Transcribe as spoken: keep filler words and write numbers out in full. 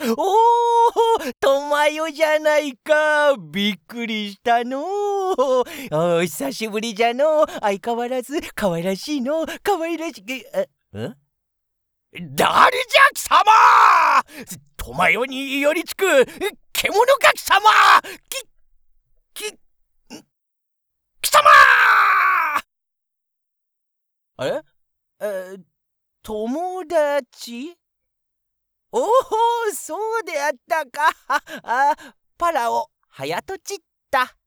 おお、とまよじゃないか。びっくりしたのう。お久しぶりじゃのう。相変わらず可愛らしいの。可愛らしい。え、んだれじゃ貴様。とまよに寄りつく獣が貴様。き、き、貴様。ええ、友達。おお、そうであったか。あ、パラオ、はやとちった。